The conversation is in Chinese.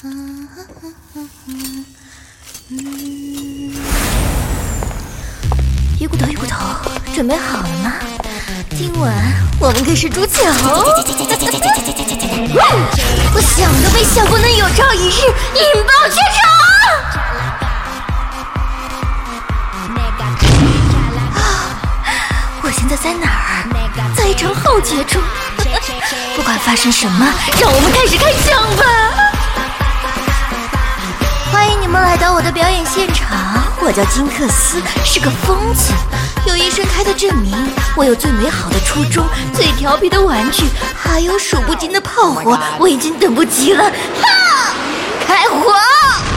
鱼骨头，鱼骨头，准备好了吗？今晚我们可是主角。我想都没想过能有朝一日引爆全场。我现在在哪儿？在一场浩劫中。不管发生什么，让我们开始开枪吧！欢迎你们来到我的表演现场，我叫金克斯，是个疯子，有一身开的证明，我有最美好的初衷，最调皮的玩具，还有数不尽的炮火，我已经等不及了，哈！开火！